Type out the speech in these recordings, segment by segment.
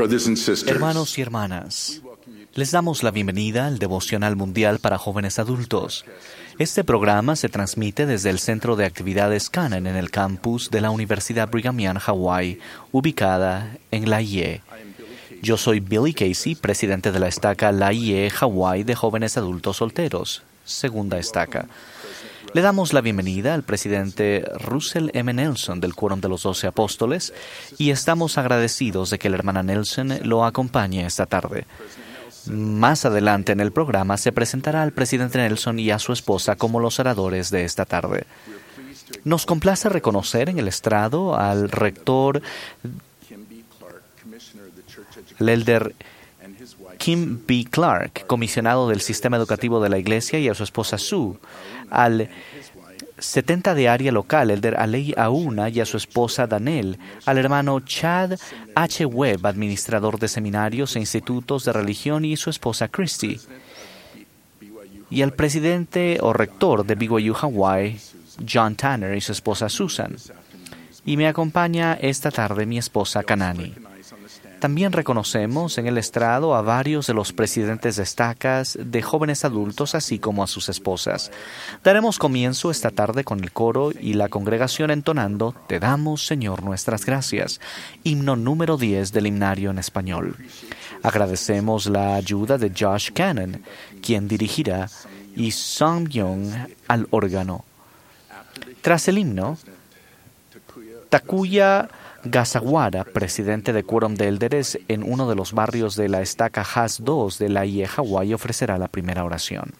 Brothers and sisters, Hermanos y hermanas, les damos la bienvenida al Devocional Mundial para Jóvenes Adultos. Este programa se transmite desde el Centro de Actividades Canaan en el campus de la Universidad Brigham Young, Hawái, ubicada en Laie. Yo soy Billy Casey, presidente de la estaca Laie, Hawái de Jóvenes Adultos Solteros, segunda estaca. Le damos la bienvenida al presidente Russell M. Nelson del Quórum de los 12 Apóstoles y estamos agradecidos de que la hermana Nelson lo acompañe esta tarde. Más adelante en el programa se presentará al presidente Nelson y a su esposa como los oradores de esta tarde. Nos complace reconocer en el estrado al rector, el elder Kim B. Clark, comisionado del sistema educativo de la iglesia, y a su esposa Sue, al 70 de área local, elder Alei Auna, y a su esposa Danel, al hermano Chad H. Webb, administrador de seminarios e institutos de religión, y su esposa Christy, y al presidente o rector de BYU Hawaii, John Tanner, y su esposa Susan. Y me acompaña esta tarde mi esposa Kanani. También reconocemos en el estrado a varios de los presidentes de estacas de jóvenes adultos, así como a sus esposas. Daremos comienzo esta tarde con el coro y la congregación entonando Te damos, Señor, nuestras gracias, himno número 10 del himnario en español. Agradecemos la ayuda de Josh Cannon, quien dirigirá, y Song Young al órgano. Tras el himno, Takuya Gasawara, presidente de Quórum de Élderes en uno de los barrios de la estaca Haas 2 de Laie, Hawái, ofrecerá la primera oración.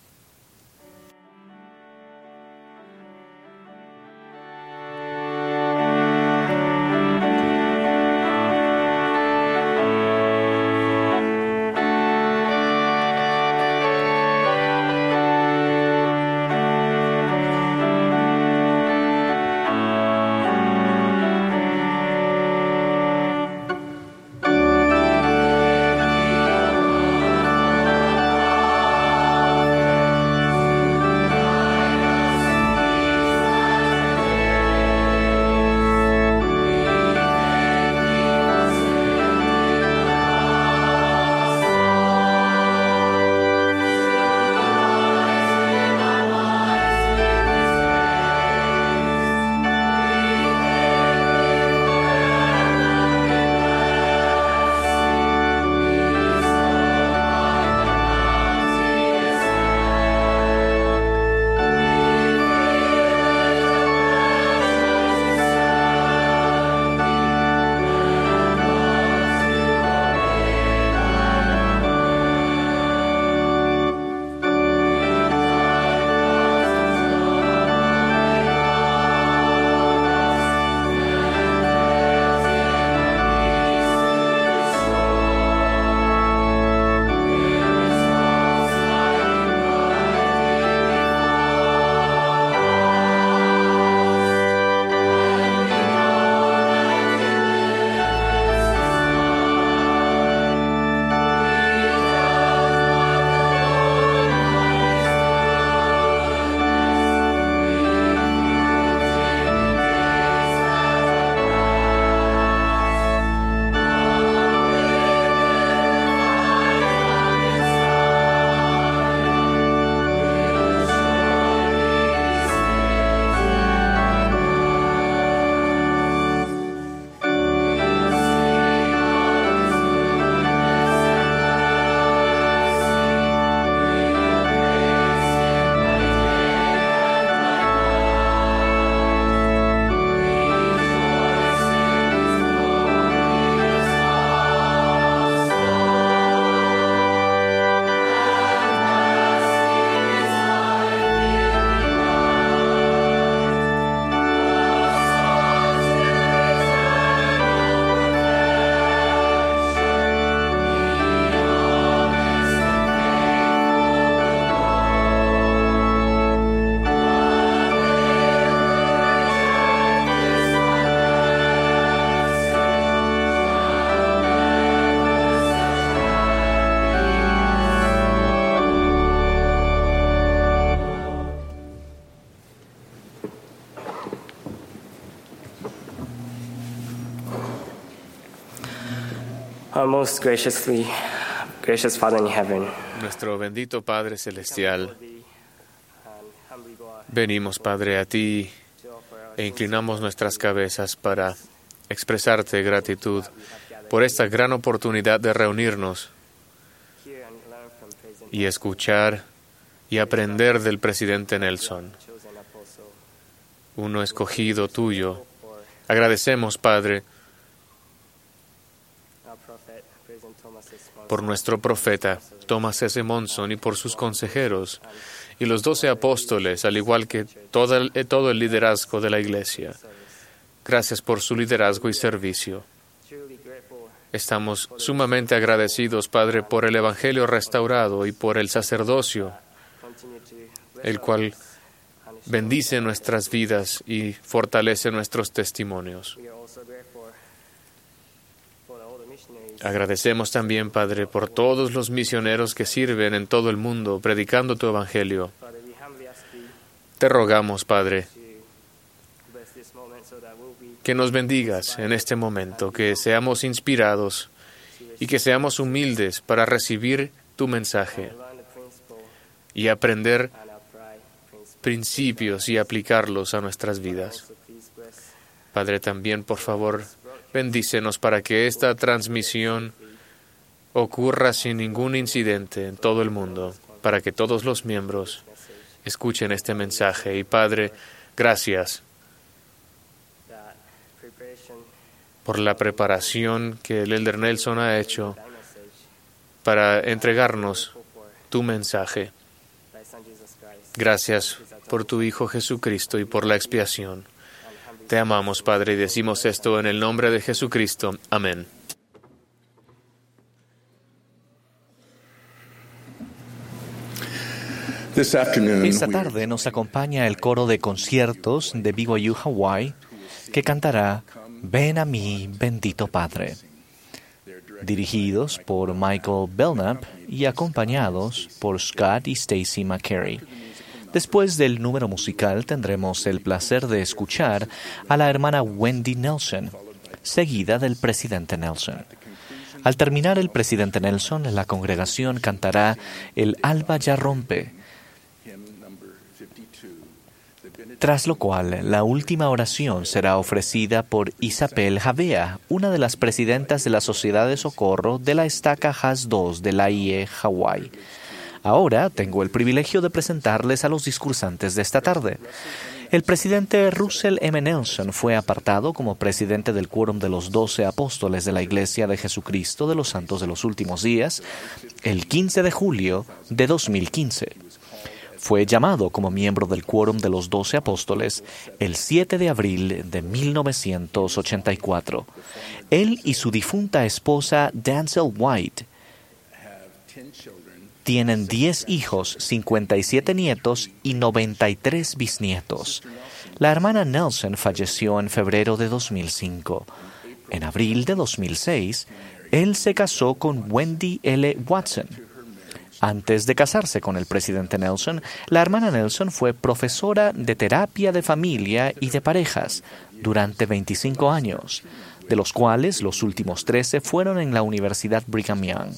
Our most gracious Father in heaven, Nuestro bendito Padre Celestial, venimos, Padre, a ti e inclinamos nuestras cabezas para expresarte gratitud por esta gran oportunidad de reunirnos y escuchar y aprender del presidente Nelson, uno escogido tuyo. Agradecemos, Padre, por nuestro profeta Thomas S. Monson y por sus consejeros y los 12 apóstoles, al igual que todo el liderazgo de la Iglesia. Gracias por su liderazgo y servicio. Estamos sumamente agradecidos, Padre, por el Evangelio restaurado y por el sacerdocio, el cual bendice nuestras vidas y fortalece nuestros testimonios. Agradecemos también, Padre, por todos los misioneros que sirven en todo el mundo predicando tu Evangelio. Te rogamos, Padre, que nos bendigas en este momento, que seamos inspirados y que seamos humildes para recibir tu mensaje y aprender principios y aplicarlos a nuestras vidas. Padre, también, por favor, bendícenos para que esta transmisión ocurra sin ningún incidente en todo el mundo, para que todos los miembros escuchen este mensaje. Y Padre, gracias por la preparación que el Elder Nelson ha hecho para entregarnos tu mensaje. Gracias por tu Hijo Jesucristo y por la expiación. Te amamos, Padre, y decimos esto en el nombre de Jesucristo. Amén. Esta tarde nos acompaña el coro de conciertos de BYU Hawaii, que cantará Ven a mí, bendito Padre, dirigidos por Michael Belknap y acompañados por Scott y Stacy McCary. Después del número musical tendremos el placer de escuchar a la hermana Wendy Nelson, seguida del presidente Nelson. Al terminar el presidente Nelson, la congregación cantará El alba ya rompe, tras lo cual la última oración será ofrecida por Isabel Javea, una de las presidentas de la Sociedad de Socorro de la estaca Haas 2 de la IE Hawaii. Ahora tengo el privilegio de presentarles a los discursantes de esta tarde. El presidente Russell M. Nelson fue apartado como presidente del Quórum de los 12 Apóstoles de la Iglesia de Jesucristo de los Santos de los Últimos Días el 15 de julio de 2015. Fue llamado como miembro del Quórum de los 12 Apóstoles el 7 de abril de 1984. Él y su difunta esposa Dancel White tienen 10 hijos, 57 nietos y 93 bisnietos. La hermana Nelson falleció en febrero de 2005. En abril de 2006, él se casó con Wendy L. Watson. Antes de casarse con el presidente Nelson, la hermana Nelson fue profesora de terapia de familia y de parejas durante 25 años, de los cuales los últimos 13 fueron en la Universidad Brigham Young.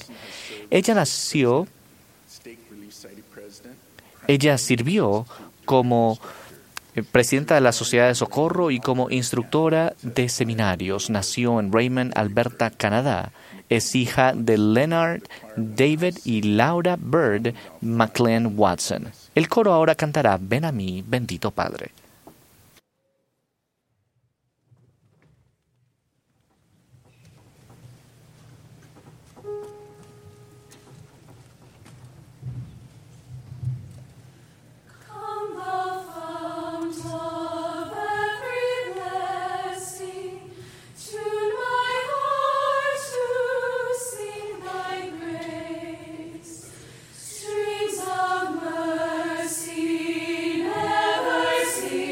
Ella sirvió como presidenta de la Sociedad de Socorro y como instructora de seminarios. Nació en Raymond, Alberta, Canadá. Es hija de Leonard David y Laura Bird McLean Watson. El coro ahora cantará Ven a mí, bendito Padre. Streams of mercy never cease.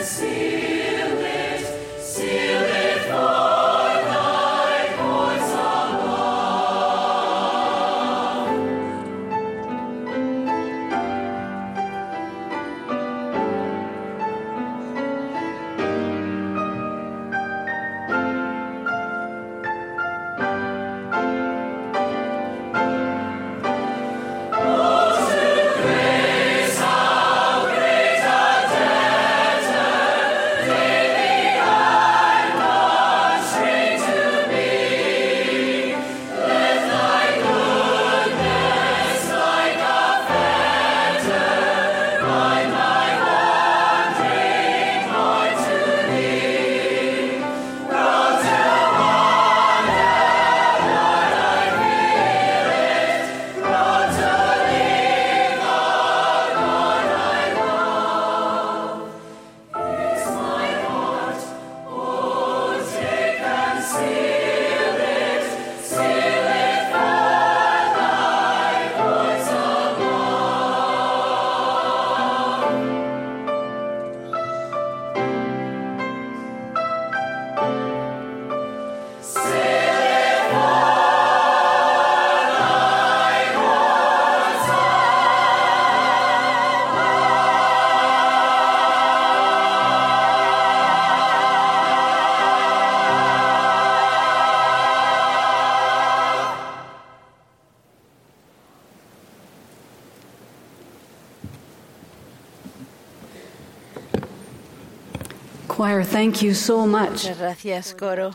Choir, thank you so much. Muchas gracias, coro,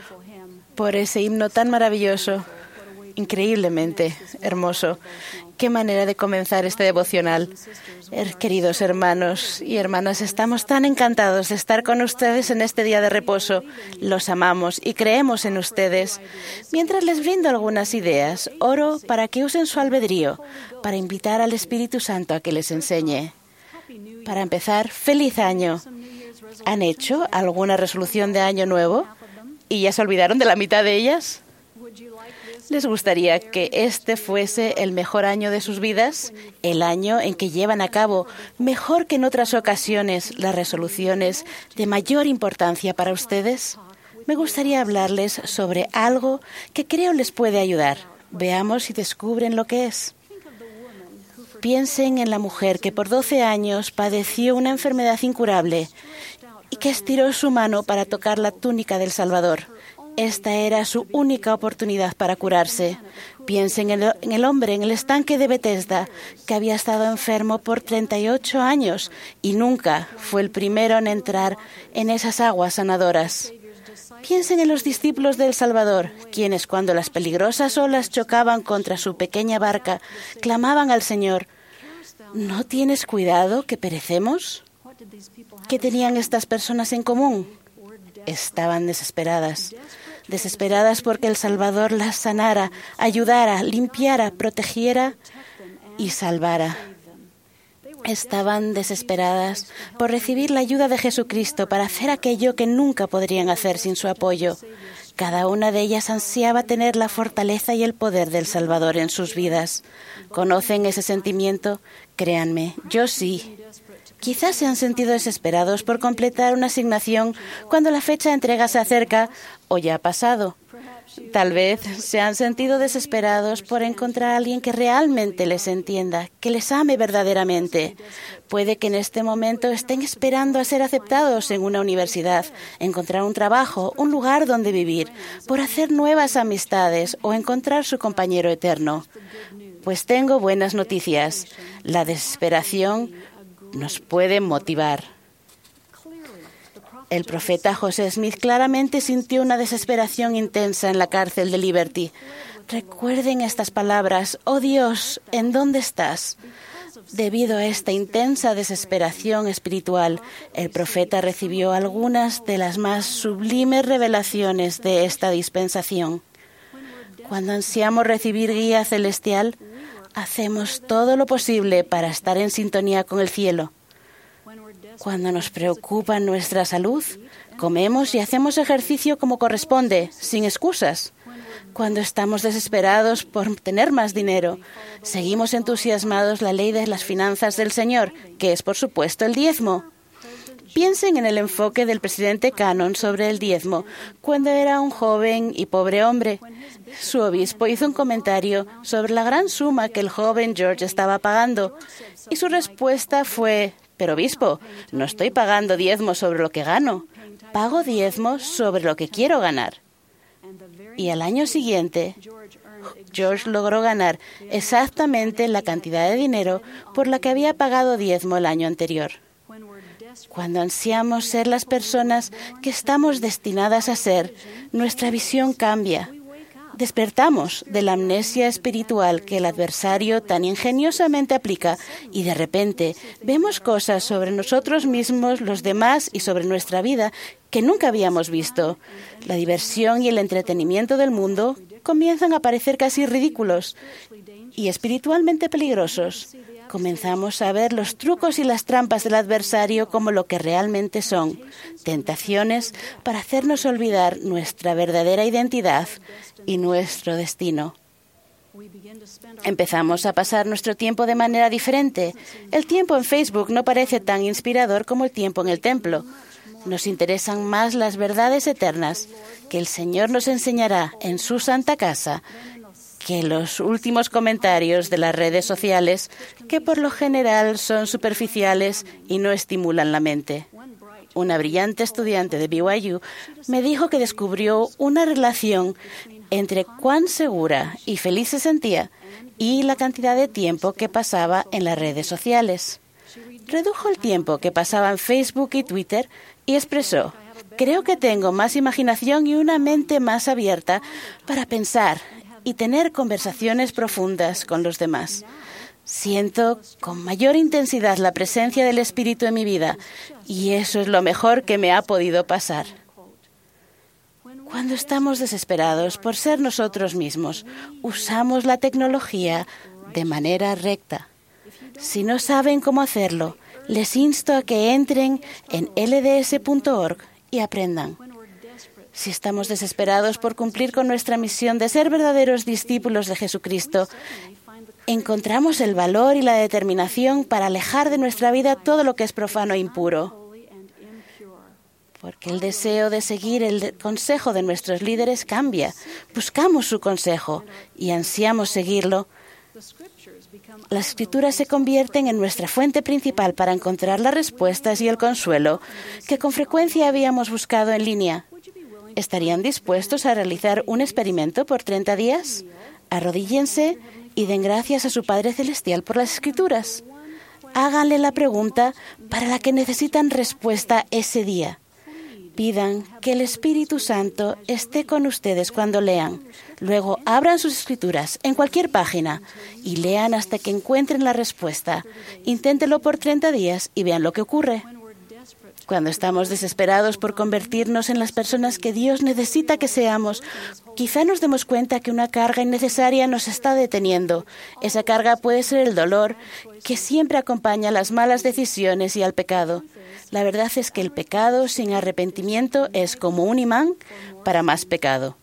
por ese himno tan maravilloso, increíblemente hermoso. Qué manera de comenzar este devocional. Queridos hermanos y hermanas, estamos tan encantados de estar con ustedes en este día de reposo. Los amamos y creemos en ustedes. Mientras les brindo algunas ideas, oro para que usen su albedrío, para invitar al Espíritu Santo a que les enseñe. Para empezar, ¡feliz año! ¿Han hecho alguna resolución de año nuevo y ya se olvidaron de la mitad de ellas? ¿Les gustaría que este fuese el mejor año de sus vidas? El año en que llevan a cabo, mejor que en otras ocasiones, las resoluciones de mayor importancia para ustedes. Me gustaría hablarles sobre algo que creo les puede ayudar. Veamos si descubren lo que es. Piensen en la mujer que por 12 años padeció una enfermedad incurable y que estiró su mano para tocar la túnica del Salvador. Esta era su única oportunidad para curarse. Piensen en el hombre en el estanque de Betesda, que había estado enfermo por 38 años y nunca fue el primero en entrar en esas aguas sanadoras. Piensen en los discípulos del Salvador, quienes cuando las peligrosas olas chocaban contra su pequeña barca, clamaban al Señor: ¿no tienes cuidado que perecemos? ¿Qué tenían estas personas en común? Estaban desesperadas. Desesperadas porque el Salvador las sanara, ayudara, limpiara, protegiera y salvara. Estaban desesperadas por recibir la ayuda de Jesucristo para hacer aquello que nunca podrían hacer sin su apoyo. Cada una de ellas ansiaba tener la fortaleza y el poder del Salvador en sus vidas. ¿Conocen ese sentimiento? Créanme, yo sí. Quizás se han sentido desesperados por completar una asignación cuando la fecha de entrega se acerca o ya ha pasado. Tal vez se han sentido desesperados por encontrar a alguien que realmente les entienda, que les ame verdaderamente. Puede que en este momento estén esperando a ser aceptados en una universidad, encontrar un trabajo, un lugar donde vivir, por hacer nuevas amistades o encontrar su compañero eterno. Pues tengo buenas noticias. La desesperación nos puede motivar. El profeta José Smith claramente sintió una desesperación intensa en la cárcel de Liberty. Recuerden estas palabras: «Oh Dios, ¿en dónde estás?». Debido a esta intensa desesperación espiritual, el profeta recibió algunas de las más sublimes revelaciones de esta dispensación. Cuando ansiamos recibir guía celestial, hacemos todo lo posible para estar en sintonía con el cielo. Cuando nos preocupa nuestra salud, comemos y hacemos ejercicio como corresponde, sin excusas. Cuando estamos desesperados por tener más dinero, seguimos entusiasmados la ley de las finanzas del Señor, que es, por supuesto, el diezmo. Piensen en el enfoque del presidente Cannon sobre el diezmo cuando era un joven y pobre hombre. Su obispo hizo un comentario sobre la gran suma que el joven George estaba pagando y su respuesta fue: «Pero obispo, no estoy pagando diezmo sobre lo que gano, pago diezmo sobre lo que quiero ganar». Y al año siguiente, George logró ganar exactamente la cantidad de dinero por la que había pagado diezmo el año anterior. Cuando ansiamos ser las personas que estamos destinadas a ser, nuestra visión cambia. Despertamos de la amnesia espiritual que el adversario tan ingeniosamente aplica y de repente vemos cosas sobre nosotros mismos, los demás y sobre nuestra vida que nunca habíamos visto. La diversión y el entretenimiento del mundo comienzan a parecer casi ridículos y espiritualmente peligrosos. Comenzamos a ver los trucos y las trampas del adversario como lo que realmente son: tentaciones para hacernos olvidar nuestra verdadera identidad y nuestro destino. Empezamos a pasar nuestro tiempo de manera diferente. El tiempo en Facebook no parece tan inspirador como el tiempo en el templo. Nos interesan más las verdades eternas que el Señor nos enseñará en su santa casa que los últimos comentarios de las redes sociales, que por lo general son superficiales y no estimulan la mente. Una brillante estudiante de BYU me dijo que descubrió una relación entre cuán segura y feliz se sentía y la cantidad de tiempo que pasaba en las redes sociales. Redujo el tiempo que pasaba en Facebook y Twitter y expresó: «Creo que tengo más imaginación y una mente más abierta para pensar y tener conversaciones profundas con los demás. Siento con mayor intensidad la presencia del Espíritu en mi vida y eso es lo mejor que me ha podido pasar». Cuando estamos desesperados por ser nosotros mismos, usamos la tecnología de manera recta. Si no saben cómo hacerlo, les insto a que entren en lds.org y aprendan. Si estamos desesperados por cumplir con nuestra misión de ser verdaderos discípulos de Jesucristo, encontramos el valor y la determinación para alejar de nuestra vida todo lo que es profano e impuro. Porque el deseo de seguir el consejo de nuestros líderes cambia. Buscamos su consejo y ansiamos seguirlo. Las Escrituras se convierten en nuestra fuente principal para encontrar las respuestas y el consuelo que con frecuencia habíamos buscado en línea. ¿Estarían dispuestos a realizar un experimento por 30 días? Arrodíllense y den gracias a su Padre Celestial por las Escrituras. Háganle la pregunta para la que necesitan respuesta ese día. Pidan que el Espíritu Santo esté con ustedes cuando lean. Luego abran sus Escrituras en cualquier página y lean hasta que encuentren la respuesta. Inténtenlo por 30 días y vean lo que ocurre. Cuando estamos desesperados por convertirnos en las personas que Dios necesita que seamos, quizá nos demos cuenta que una carga innecesaria nos está deteniendo. Esa carga puede ser el dolor, que siempre acompaña a las malas decisiones y al pecado. La verdad es que el pecado sin arrepentimiento es como un imán para más pecado.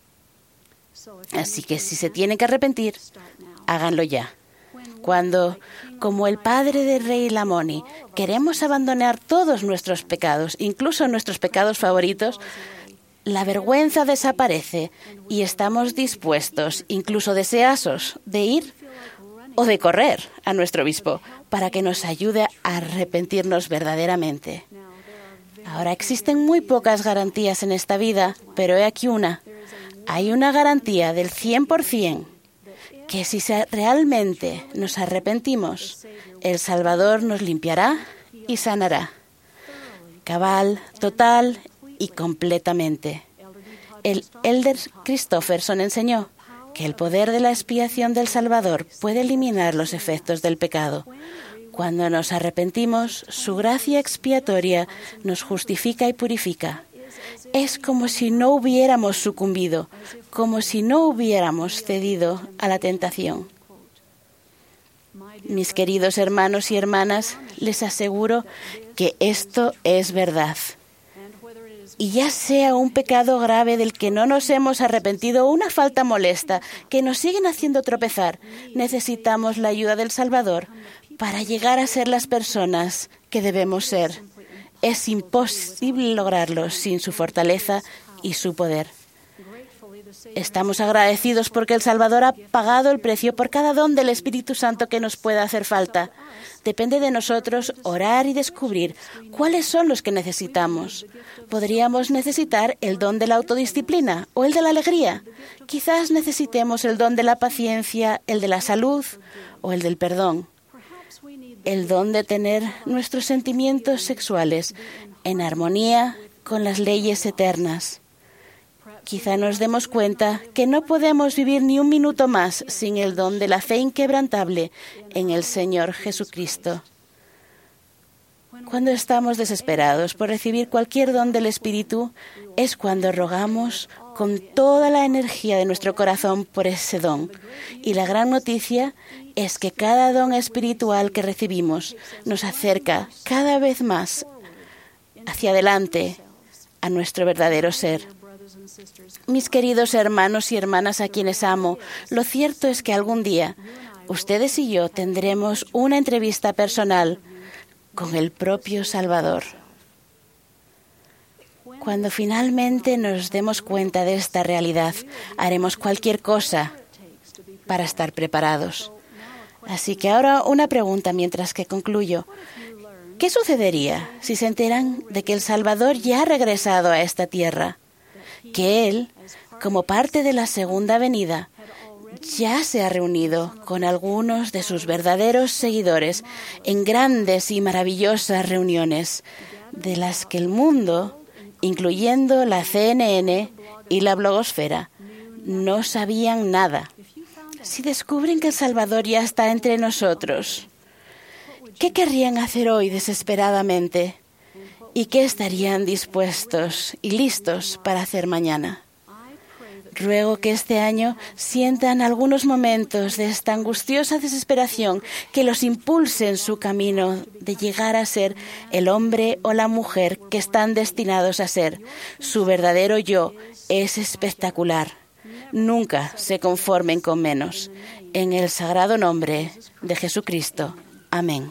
Así que si se tienen que arrepentir, háganlo ya. Cuando, como el padre de Rey Lamoni, queremos abandonar todos nuestros pecados, incluso nuestros pecados favoritos, la vergüenza desaparece y estamos dispuestos, incluso deseosos, de ir o de correr a nuestro obispo para que nos ayude a arrepentirnos verdaderamente. Ahora existen muy pocas garantías en esta vida, pero he aquí una. Hay una garantía del 100%. Que si realmente nos arrepentimos, el Salvador nos limpiará y sanará. Cabal, total y completamente. El Elder Christofferson enseñó que el poder de la expiación del Salvador puede eliminar los efectos del pecado. Cuando nos arrepentimos, su gracia expiatoria nos justifica y purifica. Es como si no hubiéramos sucumbido, como si no hubiéramos cedido a la tentación. Mis queridos hermanos y hermanas, les aseguro que esto es verdad. Y ya sea un pecado grave del que no nos hemos arrepentido o una falta molesta que nos siguen haciendo tropezar, necesitamos la ayuda del Salvador para llegar a ser las personas que debemos ser. Es imposible lograrlo sin su fortaleza y su poder. Estamos agradecidos porque el Salvador ha pagado el precio por cada don del Espíritu Santo que nos pueda hacer falta. Depende de nosotros orar y descubrir cuáles son los que necesitamos. Podríamos necesitar el don de la autodisciplina o el de la alegría. Quizás necesitemos el don de la paciencia, el de la salud o el del perdón. El don de tener nuestros sentimientos sexuales en armonía con las leyes eternas. Quizá nos demos cuenta que no podemos vivir ni un minuto más sin el don de la fe inquebrantable en el Señor Jesucristo. Cuando estamos desesperados por recibir cualquier don del Espíritu, es cuando rogamos con toda la energía de nuestro corazón por ese don. Y la gran noticia es que cada don espiritual que recibimos nos acerca cada vez más hacia adelante a nuestro verdadero ser. Mis queridos hermanos y hermanas a quienes amo, lo cierto es que algún día ustedes y yo tendremos una entrevista personal con el propio Salvador. Cuando finalmente nos demos cuenta de esta realidad, haremos cualquier cosa para estar preparados. Así que ahora una pregunta mientras que concluyo. ¿Qué sucedería si se enteran de que el Salvador ya ha regresado a esta tierra? Que Él, como parte de la segunda venida, ya se ha reunido con algunos de sus verdaderos seguidores en grandes y maravillosas reuniones, de las que el mundo, incluyendo la CNN y la blogosfera, no sabían nada. Si descubren que el Salvador ya está entre nosotros, ¿qué querrían hacer hoy desesperadamente? ¿Y qué estarían dispuestos y listos para hacer mañana? Ruego que este año sientan algunos momentos de esta angustiosa desesperación que los impulse en su camino de llegar a ser el hombre o la mujer que están destinados a ser. Su verdadero yo es espectacular. Nunca se conformen con menos. En el sagrado nombre de Jesucristo. Amén.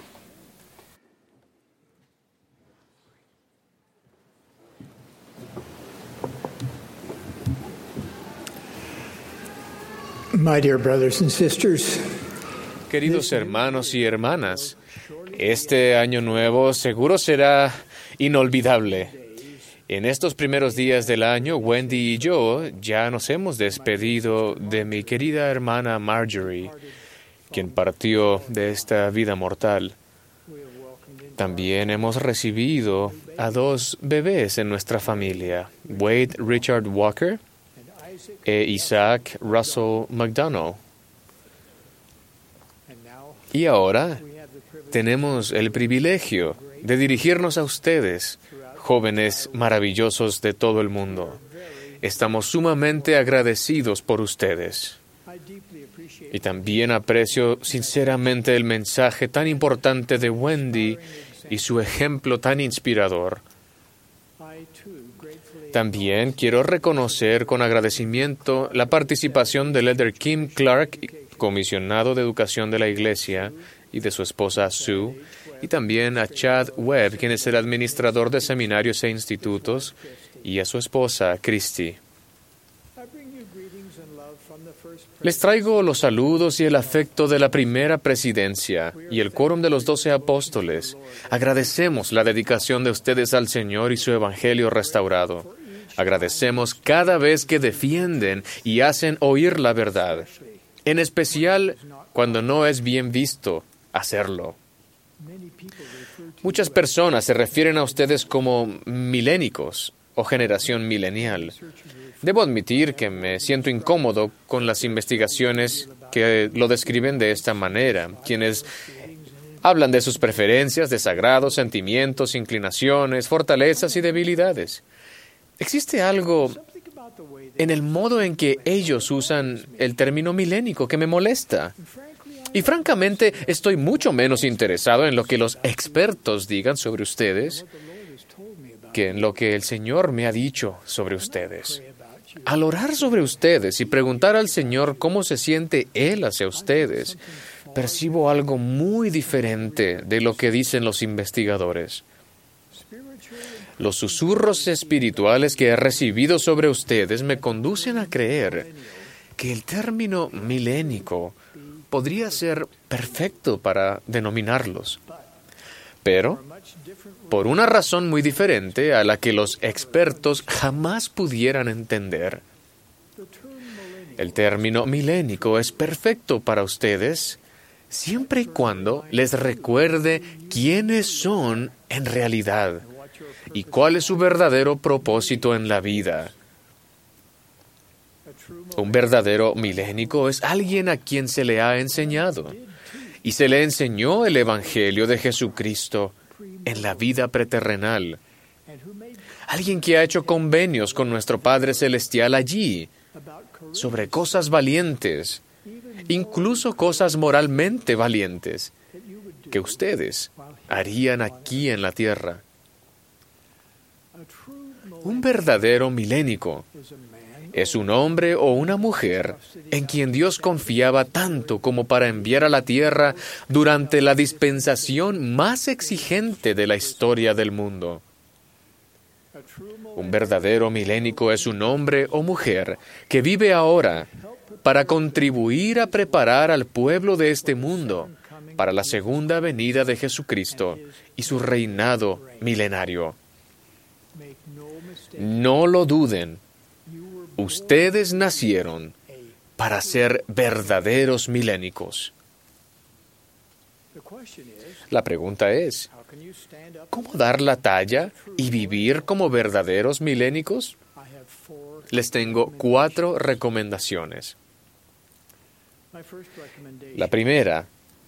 My dear brothers and sisters, Queridos hermanos y hermanas, este año nuevo seguro será inolvidable. En estos primeros días del año, Wendy y yo ya nos hemos despedido de mi querida hermana Marjorie, quien partió de esta vida mortal. También hemos recibido a 2 bebés en nuestra familia, Wade Richard Walker e Isaac Russell McDonough. Y ahora tenemos el privilegio de dirigirnos a ustedes, jóvenes maravillosos de todo el mundo. Estamos sumamente agradecidos por ustedes. Y también aprecio sinceramente el mensaje tan importante de Wendy y su ejemplo tan inspirador. También quiero reconocer con agradecimiento la participación del elder Kim Clark, comisionado de educación de la Iglesia, y de su esposa Sue, y también a Chad Webb, quien es el administrador de seminarios e institutos, y a su esposa Christy. Les traigo los saludos y el afecto de la primera presidencia y el quórum de los 12 apóstoles. Agradecemos la dedicación de ustedes al Señor y su evangelio restaurado. Agradecemos cada vez que defienden y hacen oír la verdad, en especial cuando no es bien visto hacerlo. Muchas personas se refieren a ustedes como milénicos o generación milenial. Debo admitir que me siento incómodo con las investigaciones que lo describen de esta manera, quienes hablan de sus preferencias, desagrados, sentimientos, inclinaciones, fortalezas y debilidades. Existe algo en el modo en que ellos usan el término milénico que me molesta. Y francamente, estoy mucho menos interesado en lo que los expertos digan sobre ustedes que en lo que el Señor me ha dicho sobre ustedes. Al orar sobre ustedes y preguntar al Señor cómo se siente Él hacia ustedes, percibo algo muy diferente de lo que dicen los investigadores. Los susurros espirituales que he recibido sobre ustedes me conducen a creer que el término milénico podría ser perfecto para denominarlos. Pero, por una razón muy diferente a la que los expertos jamás pudieran entender, el término milénico es perfecto para ustedes siempre y cuando les recuerde quiénes son en realidad y cuál es su verdadero propósito en la vida. Un verdadero milénico es alguien a quien se le ha enseñado, y se le enseñó el Evangelio de Jesucristo en la vida preterrenal. Alguien que ha hecho convenios con nuestro Padre Celestial allí, sobre cosas valientes, incluso cosas moralmente valientes, que ustedes harían aquí en la tierra. Un verdadero milénico es un hombre o una mujer en quien Dios confiaba tanto como para enviar a la tierra durante la dispensación más exigente de la historia del mundo. Un verdadero milénico es un hombre o mujer que vive ahora para contribuir a preparar al pueblo de este mundo para la segunda venida de Jesucristo y su reinado milenario. No lo duden. Ustedes nacieron para ser verdaderos milénicos. La pregunta es, ¿cómo dar la talla y vivir como verdaderos milénicos? Les tengo 4 recomendaciones. La primera,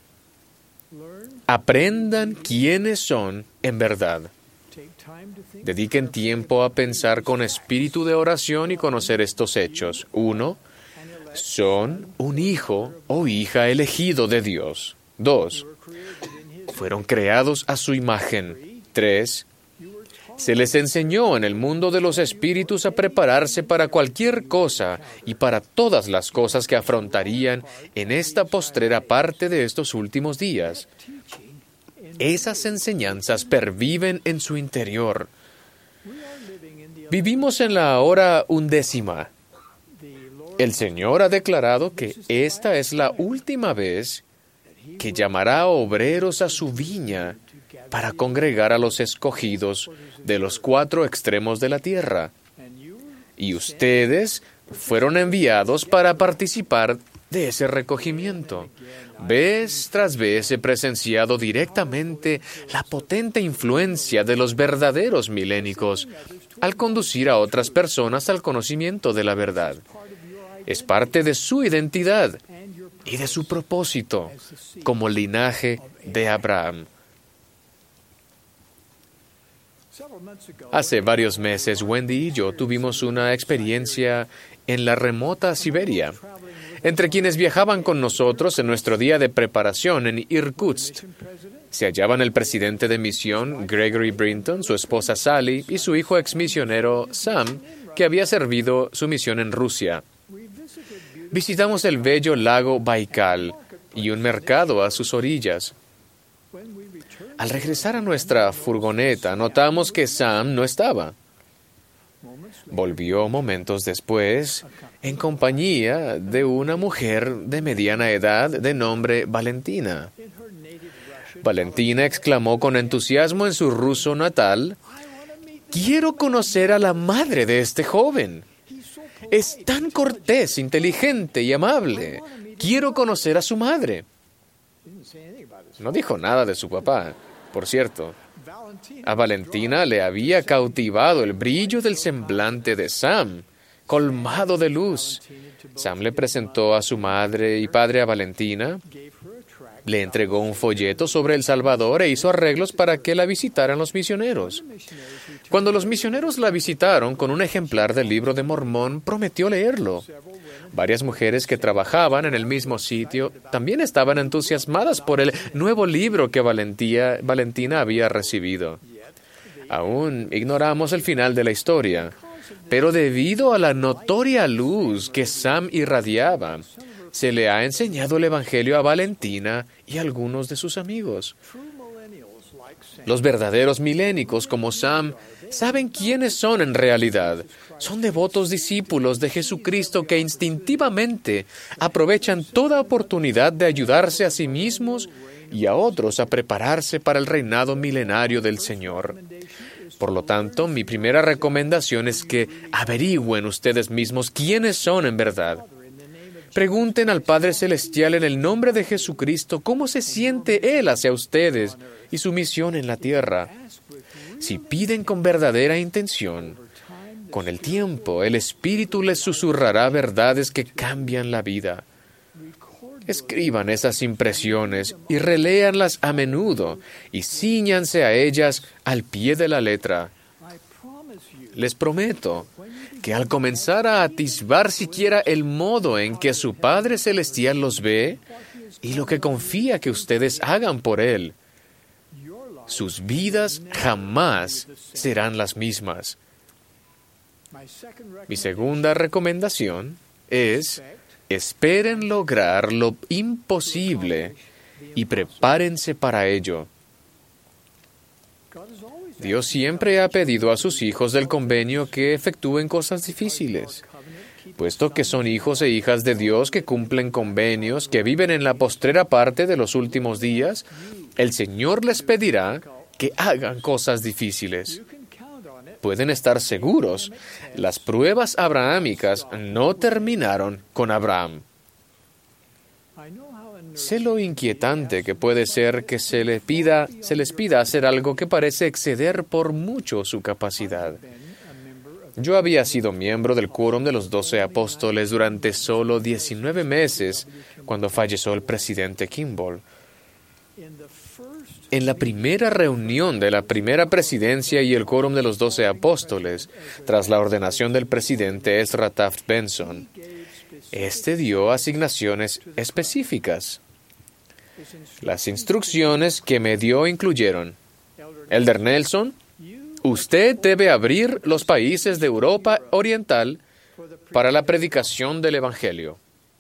aprendan quiénes son en verdad. Dediquen tiempo a pensar con espíritu de oración y conocer estos hechos. 1. Son un hijo o hija elegido de Dios. 2. Fueron creados a su imagen. 3. Se les enseñó en el mundo de los espíritus a prepararse para cualquier cosa y para todas las cosas que afrontarían en esta postrera parte de estos últimos días. Esas enseñanzas perviven en su interior. Vivimos en la hora 11. El Señor ha declarado que esta es la última vez que llamará a obreros a su viña para congregar a los escogidos de los 4 extremos de la tierra. Y ustedes fueron enviados para participar de ese recogimiento. Vez tras vez he presenciado directamente la potente influencia de los verdaderos milénicos al conducir a otras personas al conocimiento de la verdad. Es parte de su identidad y de su propósito como linaje de Abraham. Hace varios meses, Wendy y yo tuvimos una experiencia en la remota Siberia. Entre quienes viajaban con nosotros en nuestro día de preparación en Irkutsk se hallaban el presidente de misión, Gregory Brinton, su esposa Sally y su hijo exmisionero Sam, que había servido su misión en Rusia. Visitamos el bello lago Baikal y un mercado a sus orillas. Al regresar a nuestra furgoneta, notamos que Sam no estaba. Volvió momentos después en compañía de una mujer de mediana edad de nombre Valentina. Valentina exclamó con entusiasmo en su ruso natal: «Quiero conocer a la madre de este joven. Es tan cortés, inteligente y amable. Quiero conocer a su madre». No dijo nada de su papá, por cierto. A Valentina le había cautivado el brillo del semblante de Sam, colmado de luz. Sam le presentó a su madre y padre a Valentina, le entregó un folleto sobre El Salvador e hizo arreglos para que la visitaran los misioneros. Cuando los misioneros la visitaron con un ejemplar del Libro de Mormón, prometió leerlo. Varias mujeres que trabajaban en el mismo sitio también estaban entusiasmadas por el nuevo libro que Valentina había recibido. Aún ignoramos el final de la historia, pero debido a la notoria luz que Sam irradiaba, se le ha enseñado el Evangelio a Valentina y a algunos de sus amigos. Los verdaderos milénicos como Sam saben quiénes son en realidad. Son devotos discípulos de Jesucristo que instintivamente aprovechan toda oportunidad de ayudarse a sí mismos y a otros a prepararse para el reinado milenario del Señor. Por lo tanto, mi primera recomendación es que averigüen ustedes mismos quiénes son en verdad. Pregunten al Padre Celestial en el nombre de Jesucristo cómo se siente Él hacia ustedes y su misión en la tierra. Si piden con verdadera intención, con el tiempo el Espíritu les susurrará verdades que cambian la vida. Escriban esas impresiones y reléanlas a menudo y cíñanse a ellas al pie de la letra. Les prometo que al comenzar a atisbar siquiera el modo en que su Padre Celestial los ve y lo que confía que ustedes hagan por Él, sus vidas jamás serán las mismas. Mi segunda recomendación es: esperen lograr lo imposible y prepárense para ello. Dios siempre ha pedido a sus hijos del convenio que efectúen cosas difíciles. Puesto que son hijos e hijas de Dios que cumplen convenios, que viven en la postrera parte de los últimos días, el Señor les pedirá que hagan cosas difíciles. Pueden estar seguros, las pruebas abrahámicas no terminaron con Abraham. Sé lo inquietante que puede ser que se les pida hacer algo que parece exceder por mucho su capacidad. Yo había sido miembro del quórum de los 12 apóstoles durante solo 19 meses cuando falleció el presidente Kimball. En la primera reunión de la primera presidencia y el quórum de los 12 apóstoles, tras la ordenación del presidente Ezra Taft Benson, este dio asignaciones específicas. Las instrucciones que me dio incluyeron: Elder Nelson, usted debe abrir los países de Europa Oriental para la predicación del Evangelio.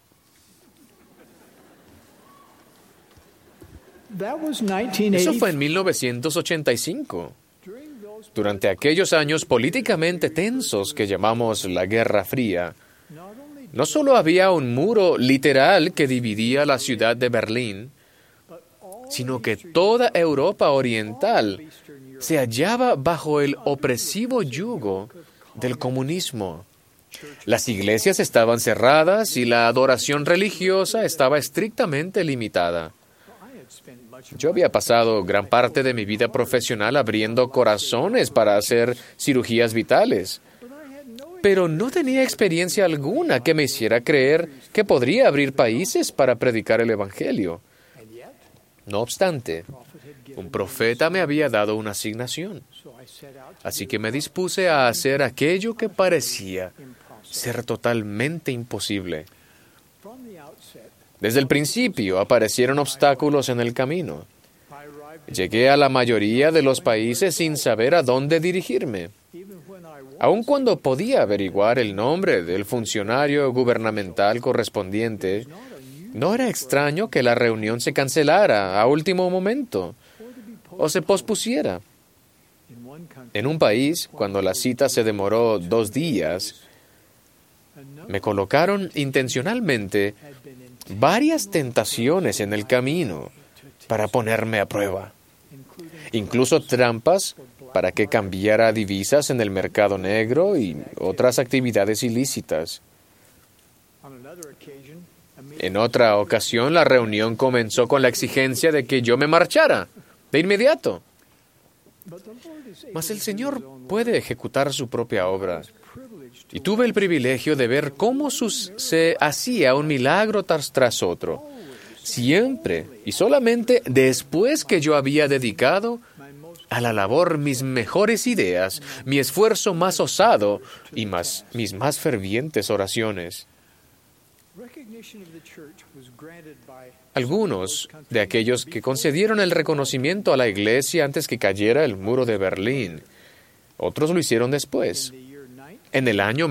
Eso fue en 1985. Durante aquellos años políticamente tensos que llamamos la Guerra Fría, no solo había un muro literal que dividía la ciudad de Berlín, sino que toda Europa Oriental se hallaba bajo el opresivo yugo del comunismo. Las iglesias estaban cerradas y la adoración religiosa estaba estrictamente limitada. Yo había pasado gran parte de mi vida profesional abriendo corazones para hacer cirugías vitales, pero no tenía experiencia alguna que me hiciera creer que podría abrir países para predicar el Evangelio. No obstante, un profeta me había dado una asignación, así que me dispuse a hacer aquello que parecía ser totalmente imposible. Desde el principio aparecieron obstáculos en el camino. Llegué a la mayoría de los países sin saber a dónde dirigirme. Aun cuando podía averiguar el nombre del funcionario gubernamental correspondiente, no era extraño que la reunión se cancelara a último momento o se pospusiera. En un país, cuando la cita se demoró 2 días, me colocaron intencionalmente varias tentaciones en el camino para ponerme a prueba, incluso trampas para que cambiara divisas en el mercado negro y otras actividades ilícitas. En otra ocasión, la reunión comenzó con la exigencia de que yo me marchara de inmediato. Mas el Señor puede ejecutar su propia obra. Y tuve el privilegio de ver cómo se hacía un milagro tras otro, siempre y solamente después que yo había dedicado a la labor mis mejores ideas, mi esfuerzo más osado y mis más fervientes oraciones. Algunos de aquellos que concedieron el reconocimiento a la Iglesia antes que cayera el muro de Berlín, otros lo hicieron después. En el año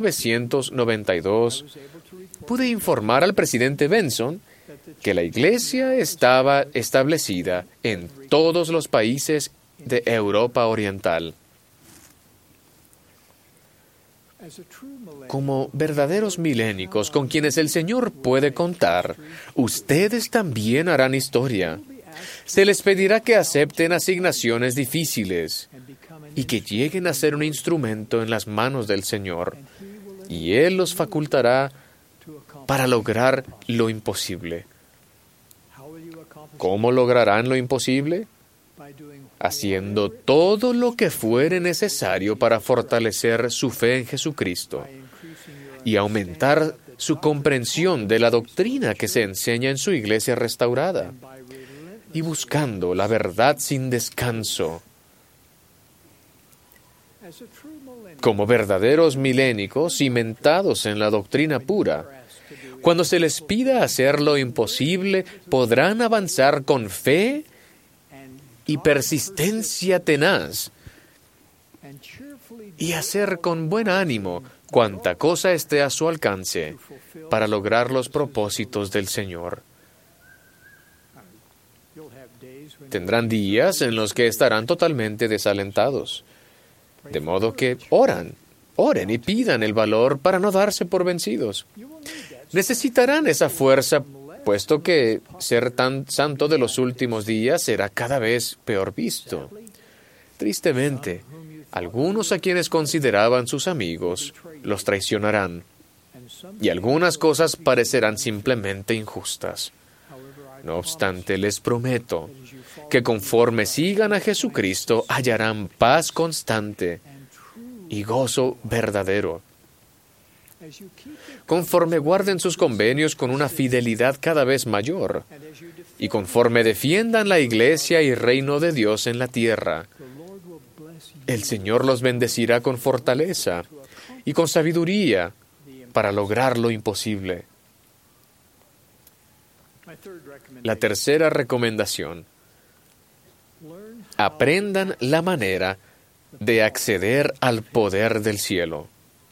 1992, pude informar al presidente Benson que la Iglesia estaba establecida en todos los países de Europa Oriental. Como verdaderos milénicos con quienes el Señor puede contar, ustedes también harán historia. Se les pedirá que acepten asignaciones difíciles y que lleguen a ser un instrumento en las manos del Señor, y Él los facultará para lograr lo imposible. ¿Cómo lograrán lo imposible? Haciendo todo lo que fuere necesario para fortalecer su fe en Jesucristo y aumentar su comprensión de la doctrina que se enseña en su iglesia restaurada, y buscando la verdad sin descanso. Como verdaderos milénicos cimentados en la doctrina pura, cuando se les pida hacer lo imposible, podrán avanzar con fe y persistencia tenaz y hacer con buen ánimo cuanta cosa esté a su alcance para lograr los propósitos del Señor. Tendrán días en los que estarán totalmente desalentados, de modo que oren y pidan el valor para no darse por vencidos. Necesitarán esa fuerza, puesto que ser tan santo de los últimos días será cada vez peor visto. Tristemente, algunos a quienes consideraban sus amigos los traicionarán, y algunas cosas parecerán simplemente injustas. No obstante, les prometo que conforme sigan a Jesucristo hallarán paz constante y gozo verdadero. Conforme guarden sus convenios con una fidelidad cada vez mayor, y conforme defiendan la iglesia y reino de Dios en la tierra, el Señor los bendecirá con fortaleza y con sabiduría para lograr lo imposible. La tercera recomendación: aprendan la manera de acceder al poder del cielo.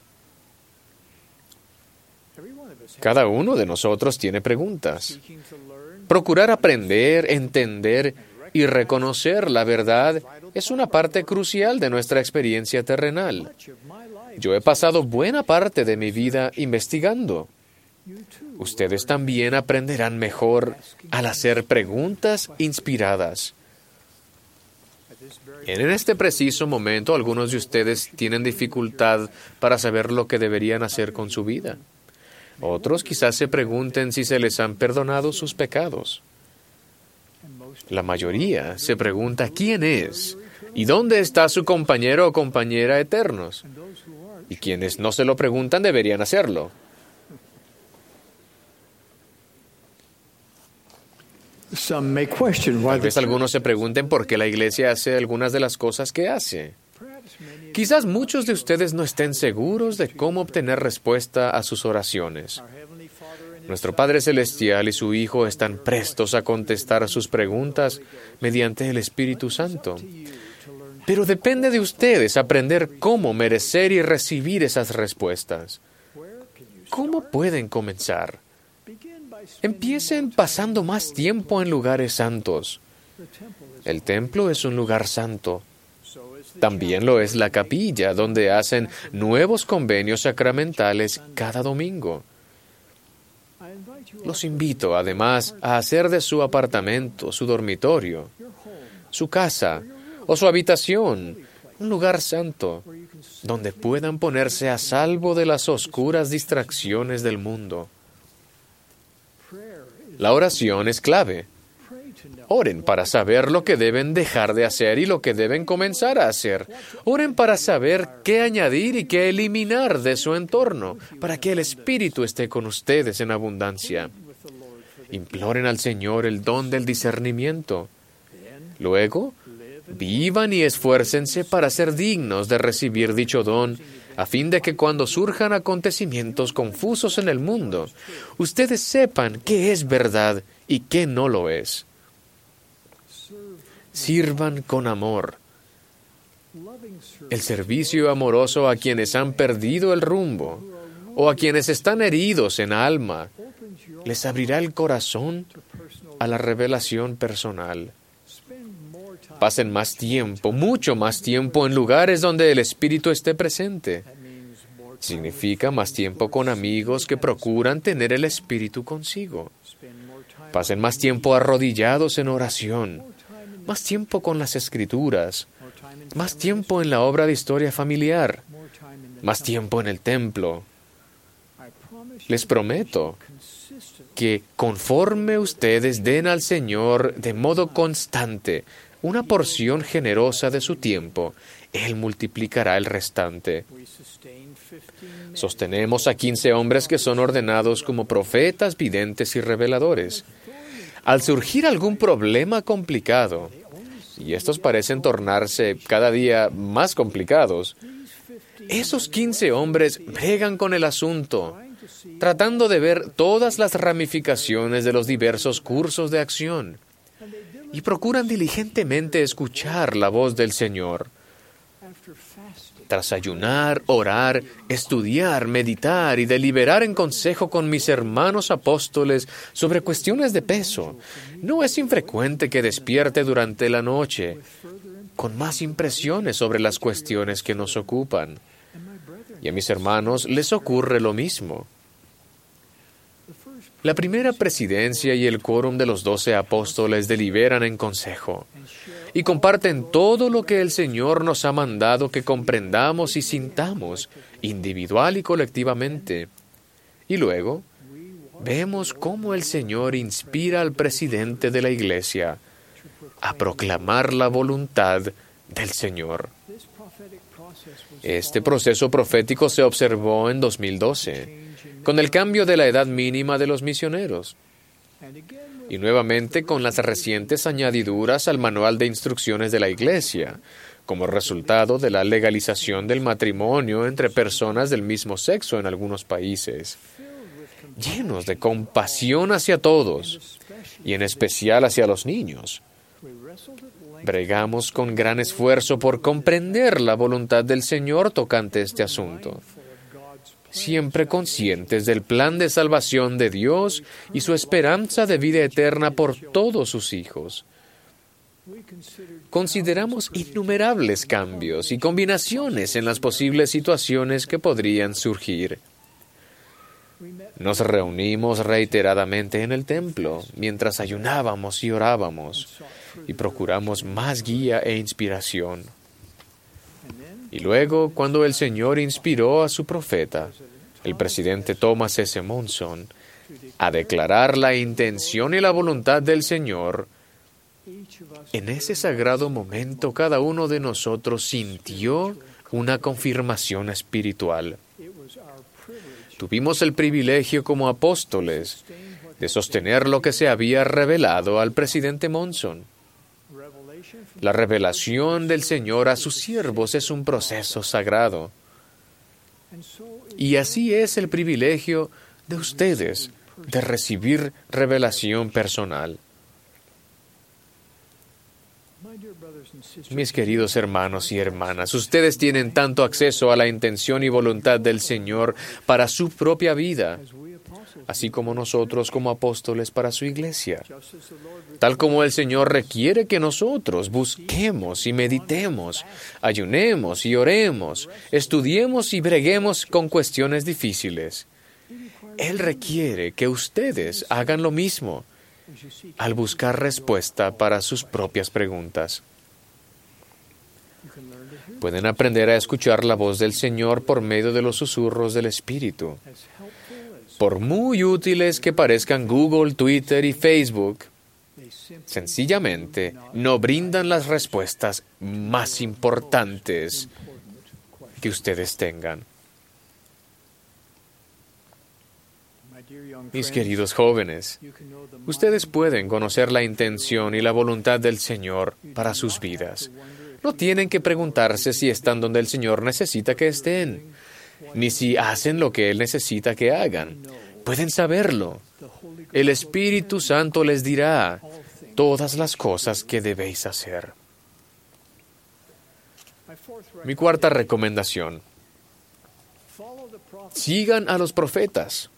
Cada uno de nosotros tiene preguntas. Procurar aprender, entender y reconocer la verdad es una parte crucial de nuestra experiencia terrenal. Yo he pasado buena parte de mi vida investigando. Ustedes también aprenderán mejor al hacer preguntas inspiradas. En este preciso momento, algunos de ustedes tienen dificultad para saber lo que deberían hacer con su vida. Otros quizás se pregunten si se les han perdonado sus pecados. La mayoría se pregunta quién es y dónde está su compañero o compañera eternos. Y quienes no se lo preguntan deberían hacerlo. Tal vez algunos se pregunten por qué la Iglesia hace algunas de las cosas que hace. Quizás muchos de ustedes no estén seguros de cómo obtener respuesta a sus oraciones. Nuestro Padre Celestial y su Hijo están prestos a contestar sus preguntas mediante el Espíritu Santo. Pero depende de ustedes aprender cómo merecer y recibir esas respuestas. ¿Cómo pueden comenzar? Empiecen pasando más tiempo en lugares santos. El templo es un lugar santo. También lo es la capilla, donde hacen nuevos convenios sacramentales cada domingo. Los invito, además, a hacer de su apartamento, su dormitorio, su casa o su habitación un lugar santo, donde puedan ponerse a salvo de las oscuras distracciones del mundo. La oración es clave. Oren para saber lo que deben dejar de hacer y lo que deben comenzar a hacer. Oren para saber qué añadir y qué eliminar de su entorno, para que el Espíritu esté con ustedes en abundancia. Imploren al Señor el don del discernimiento. Luego, vivan y esfuércense para ser dignos de recibir dicho don, a fin de que cuando surjan acontecimientos confusos en el mundo, ustedes sepan qué es verdad y qué no lo es. Sirvan con amor. El servicio amoroso a quienes han perdido el rumbo o a quienes están heridos en alma les abrirá el corazón a la revelación personal. Pasen más tiempo, mucho más tiempo en lugares donde el Espíritu esté presente. Significa más tiempo con amigos que procuran tener el Espíritu consigo. Pasen más tiempo arrodillados en oración, más tiempo con las Escrituras, más tiempo en la obra de historia familiar, más tiempo en el templo. Les prometo que conforme ustedes den al Señor de modo constante una porción generosa de su tiempo, Él multiplicará el restante. Sostenemos a 15 hombres que son ordenados como profetas, videntes y reveladores. Al surgir algún problema complicado, y estos parecen tornarse cada día más complicados, esos 15 hombres bregan con el asunto, tratando de ver todas las ramificaciones de los diversos cursos de acción, y procuran diligentemente escuchar la voz del Señor. Tras ayunar, orar, estudiar, meditar y deliberar en consejo con mis hermanos apóstoles sobre cuestiones de peso, no es infrecuente que despierte durante la noche con más impresiones sobre las cuestiones que nos ocupan. Y a mis hermanos les ocurre lo mismo. La primera presidencia y el quórum de los 12 apóstoles deliberan en consejo y comparten todo lo que el Señor nos ha mandado que comprendamos y sintamos, individual y colectivamente. Y luego, vemos cómo el Señor inspira al presidente de la Iglesia a proclamar la voluntad del Señor. Este proceso profético se observó en 2012, con el cambio de la edad mínima de los misioneros, y nuevamente con las recientes añadiduras al manual de instrucciones de la Iglesia, como resultado de la legalización del matrimonio entre personas del mismo sexo en algunos países. Llenos de compasión hacia todos, y en especial hacia los niños, bregamos con gran esfuerzo por comprender la voluntad del Señor tocante este asunto, siempre conscientes del plan de salvación de Dios y su esperanza de vida eterna por todos sus hijos. Consideramos innumerables cambios y combinaciones en las posibles situaciones que podrían surgir. Nos reunimos reiteradamente en el templo mientras ayunábamos y orábamos y procuramos más guía e inspiración. Y luego, cuando el Señor inspiró a su profeta, el presidente Thomas S. Monson, a declarar la intención y la voluntad del Señor, en ese sagrado momento cada uno de nosotros sintió una confirmación espiritual. Tuvimos el privilegio como apóstoles de sostener lo que se había revelado al presidente Monson. La revelación del Señor a sus siervos es un proceso sagrado. Y así es el privilegio de ustedes de recibir revelación personal. Mis queridos hermanos y hermanas, ustedes tienen tanto acceso a la intención y voluntad del Señor para su propia vida, así como nosotros como apóstoles para su iglesia. Tal como el Señor requiere que nosotros busquemos y meditemos, ayunemos y oremos, estudiemos y breguemos con cuestiones difíciles. Él requiere que ustedes hagan lo mismo al buscar respuesta para sus propias preguntas. Pueden aprender a escuchar la voz del Señor por medio de los susurros del Espíritu. Por muy útiles que parezcan Google, Twitter y Facebook, sencillamente no brindan las respuestas más importantes que ustedes tengan. Mis queridos jóvenes, ustedes pueden conocer la intención y la voluntad del Señor para sus vidas. No tienen que preguntarse si están donde el Señor necesita que estén, ni si hacen lo que Él necesita que hagan. Pueden saberlo. El Espíritu Santo les dirá todas las cosas que debéis hacer. Mi cuarta recomendación: sigan a los profetas.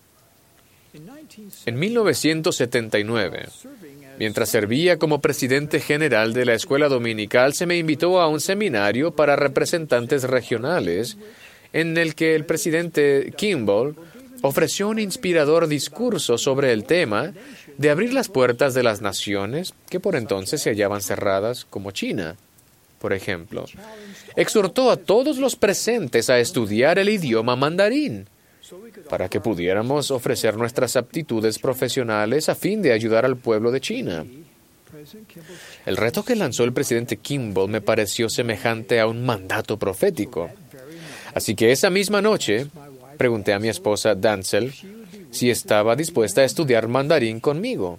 En 1979, mientras servía como presidente general de la escuela dominical, se me invitó a un seminario para representantes regionales en el que el presidente Kimball ofreció un inspirador discurso sobre el tema de abrir las puertas de las naciones que por entonces se hallaban cerradas, como China, por ejemplo. Exhortó a todos los presentes a estudiar el idioma mandarín para que pudiéramos ofrecer nuestras aptitudes profesionales a fin de ayudar al pueblo de China. El reto que lanzó el presidente Kimball me pareció semejante a un mandato profético. Así que esa misma noche pregunté a mi esposa Dancel si estaba dispuesta a estudiar mandarín conmigo.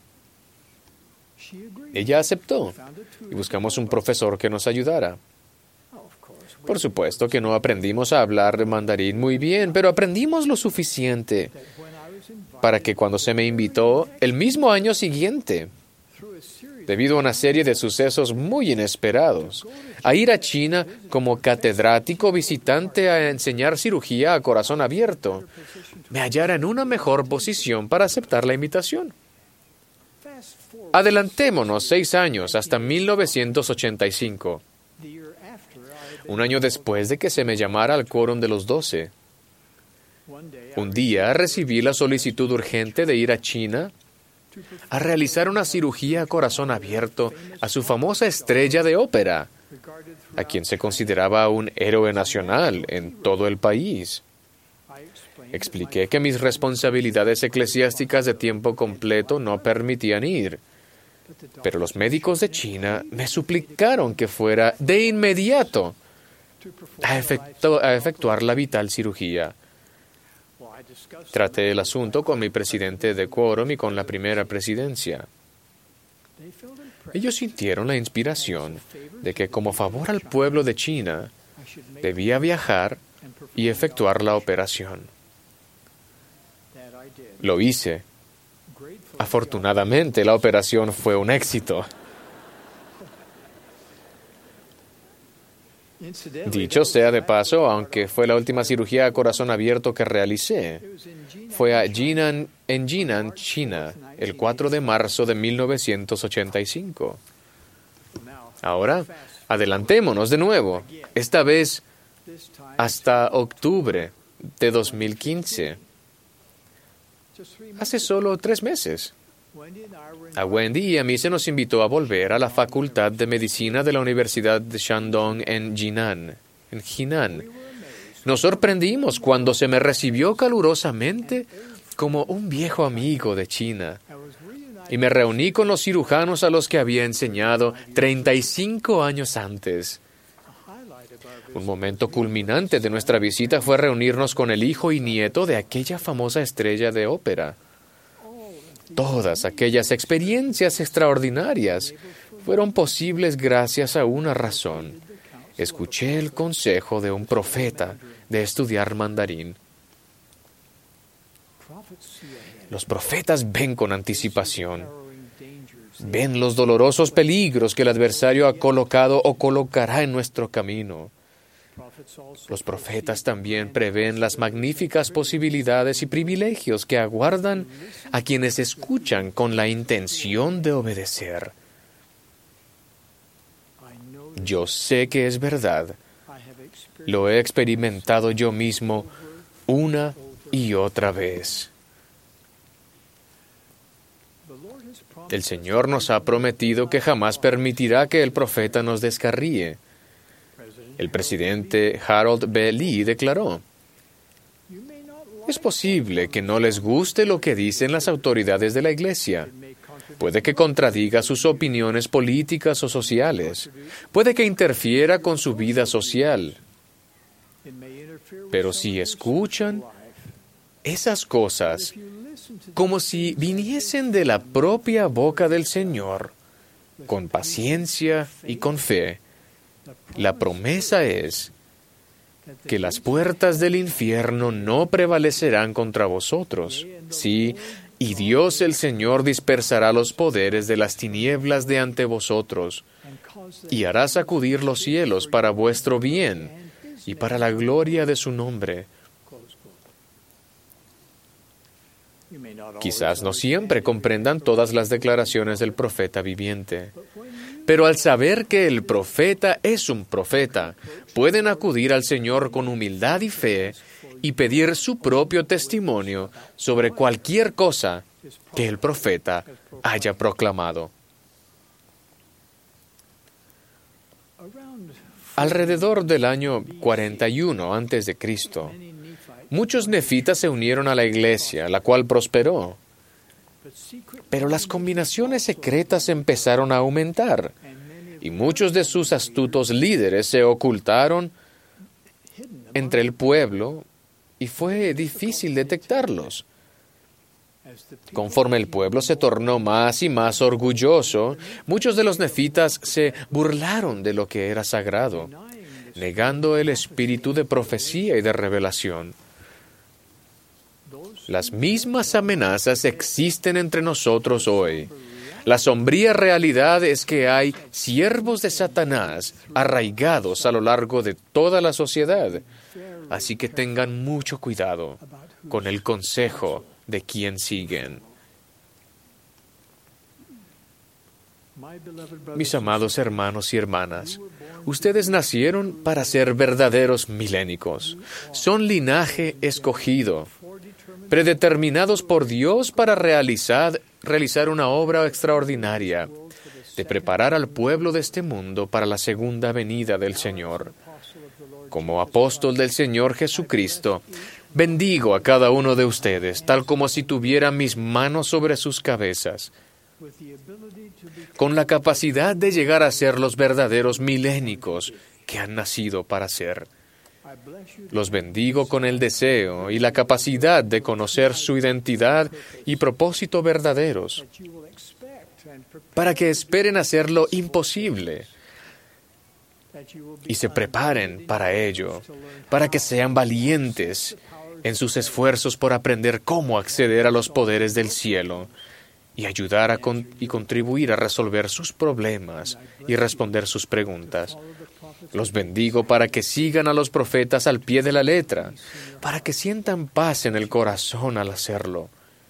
Ella aceptó y buscamos un profesor que nos ayudara. Por supuesto que no aprendimos a hablar mandarín muy bien, pero aprendimos lo suficiente para que cuando se me invitó el mismo año siguiente, debido a una serie de sucesos muy inesperados, a ir a China como catedrático visitante a enseñar cirugía a corazón abierto, me hallara en una mejor posición para aceptar la invitación. Adelantémonos 6 años hasta 1985, un año después de que se me llamara al quórum de los 12. Un día recibí la solicitud urgente de ir a China a realizar una cirugía a corazón abierto a su famosa estrella de ópera, a quien se consideraba un héroe nacional en todo el país. Expliqué que mis responsabilidades eclesiásticas de tiempo completo no permitían ir, pero los médicos de China me suplicaron que fuera de inmediato a efectuar la vital cirugía. Traté el asunto con mi presidente de quórum y con la primera presidencia. Ellos sintieron la inspiración de que como favor al pueblo de China debía viajar y efectuar la operación. Lo hice. Afortunadamente, la operación fue un éxito. Dicho sea de paso, aunque fue la última cirugía a corazón abierto que realicé, fue en Jinan, China, el 4 de marzo de 1985. Ahora, adelantémonos de nuevo, esta vez hasta octubre de 2015. Hace solo 3 meses. A Wendy y a mí se nos invitó a volver a la Facultad de Medicina de la Universidad de Shandong en Jinan. Nos sorprendimos cuando se me recibió calurosamente como un viejo amigo de China. Y me reuní con los cirujanos a los que había enseñado 35 años antes. Un momento culminante de nuestra visita fue reunirnos con el hijo y nieto de aquella famosa estrella de ópera. Todas aquellas experiencias extraordinarias fueron posibles gracias a una razón. Escuché el consejo de un profeta de estudiar mandarín. Los profetas ven con anticipación. Ven los dolorosos peligros que el adversario ha colocado o colocará en nuestro camino. Los profetas también prevén las magníficas posibilidades y privilegios que aguardan a quienes escuchan con la intención de obedecer. Yo sé que es verdad. Lo he experimentado yo mismo una y otra vez. El Señor nos ha prometido que jamás permitirá que el profeta nos descarríe. El presidente Harold B. Lee declaró: es posible que no les guste lo que dicen las autoridades de la Iglesia. Puede que contradiga sus opiniones políticas o sociales. Puede que interfiera con su vida social. Pero si escuchan esas cosas como si viniesen de la propia boca del Señor, con paciencia y con fe, la promesa es que las puertas del infierno no prevalecerán contra vosotros. Sí, y Dios el Señor dispersará los poderes de las tinieblas de ante vosotros, y hará sacudir los cielos para vuestro bien y para la gloria de su nombre. Quizás no siempre comprendan todas las declaraciones del profeta viviente, Pero al saber que el profeta es un profeta, pueden acudir al Señor con humildad y fe y pedir su propio testimonio sobre cualquier cosa que el profeta haya proclamado. Alrededor del año 41 a.C., muchos nefitas se unieron a la iglesia, la cual prosperó. Pero las combinaciones secretas empezaron a aumentar, y muchos de sus astutos líderes se ocultaron entre el pueblo, y fue difícil detectarlos. Conforme el pueblo se tornó más y más orgulloso, muchos de los nefitas se burlaron de lo que era sagrado, negando el espíritu de profecía y de revelación. Las mismas amenazas existen entre nosotros hoy. La sombría realidad es que hay siervos de Satanás arraigados a lo largo de toda la sociedad. Así que tengan mucho cuidado con el consejo de quien siguen. Mis amados hermanos y hermanas, ustedes nacieron para ser verdaderos milénicos. Son linaje escogido, predeterminados por Dios para realizar una obra extraordinaria, de preparar al pueblo de este mundo para la segunda venida del Señor. Como apóstol del Señor Jesucristo, bendigo a cada uno de ustedes, tal como si tuviera mis manos sobre sus cabezas, con la capacidad de llegar a ser los verdaderos milénicos que han nacido para ser. Los bendigo con el deseo y la capacidad de conocer su identidad y propósito verdaderos, para que esperen hacer lo imposible y se preparen para ello, para que sean valientes en sus esfuerzos por aprender cómo acceder a los poderes del cielo y ayudar y contribuir a resolver sus problemas y responder sus preguntas. Los bendigo para que sigan a los profetas al pie de la letra, para que sientan paz en el corazón al hacerlo.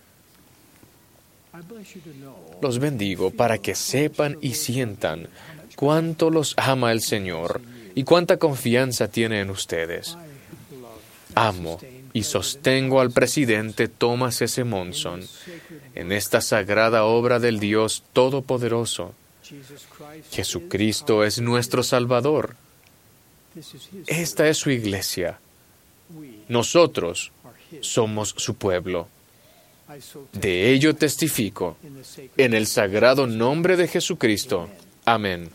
Los bendigo para que sepan y sientan cuánto los ama el Señor y cuánta confianza tiene en ustedes. Amo y sostengo al presidente Thomas S. Monson en esta sagrada obra del Dios Todopoderoso. Jesucristo es nuestro Salvador. Esta es su iglesia. Nosotros somos su pueblo. De ello testifico en el sagrado nombre de Jesucristo. Amén.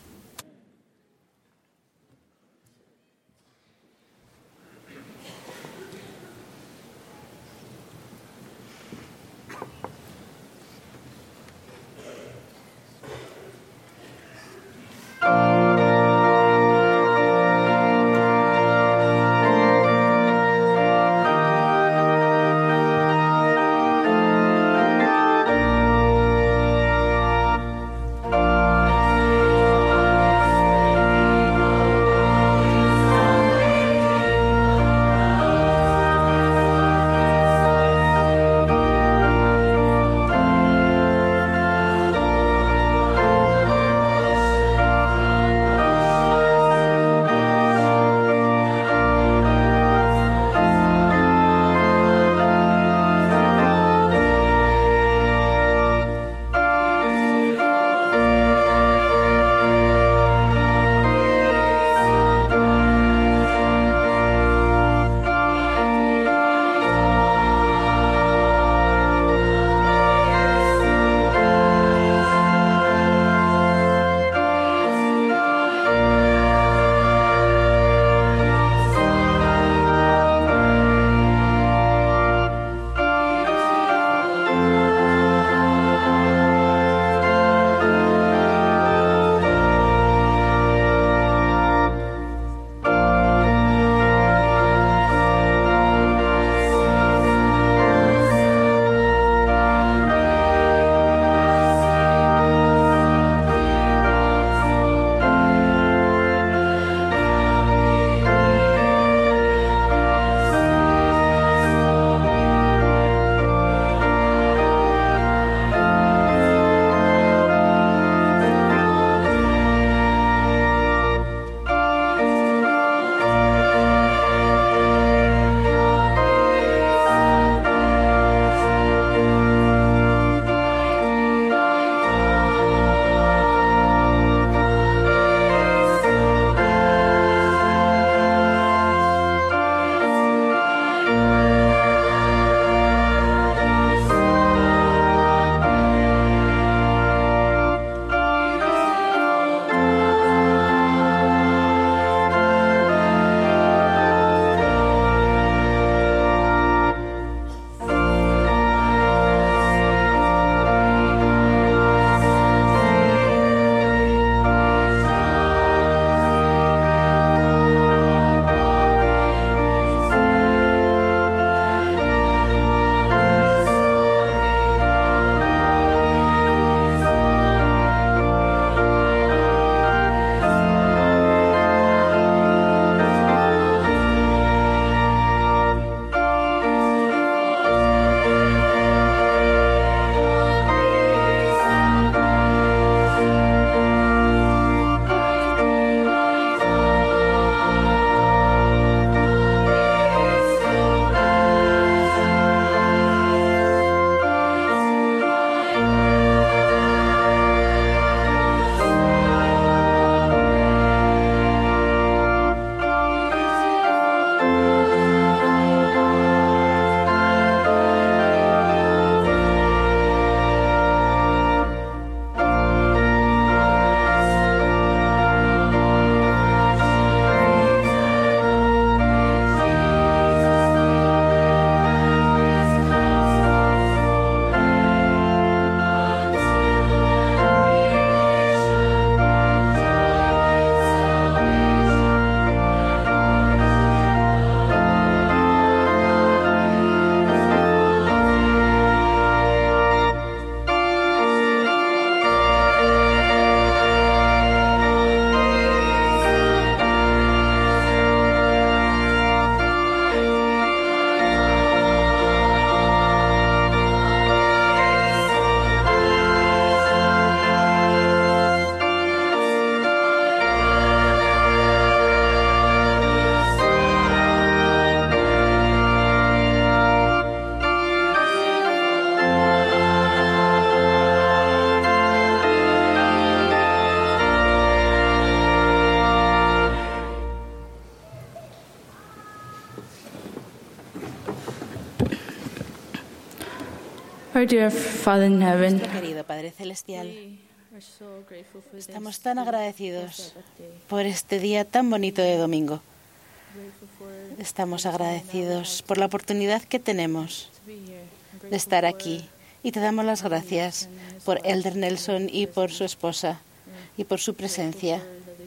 Our dear Father in heaven, Nuestro querido Padre Celestial, estamos tan agradecidos por este día tan bonito de domingo. Estamos agradecidos por la oportunidad que tenemos de estar aquí y te damos las gracias por Elder Nelson y por su esposa y por su presencia.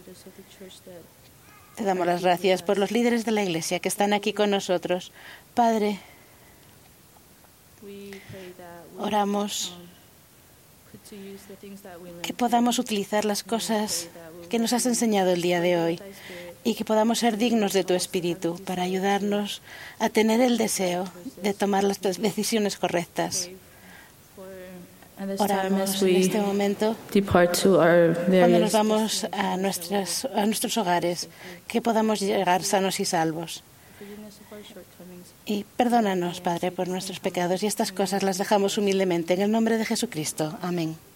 Te damos las gracias por los líderes de la Iglesia que están aquí con nosotros. Padre, oramos que podamos utilizar las cosas que nos has enseñado el día de hoy y que podamos ser dignos de tu Espíritu para ayudarnos a tener el deseo de tomar las decisiones correctas. Oramos en este momento, cuando nos vamos a nuestros hogares, que podamos llegar sanos y salvos. Y perdónanos, Padre, por nuestros pecados, y estas cosas las dejamos humildemente en el nombre de Jesucristo. Amén.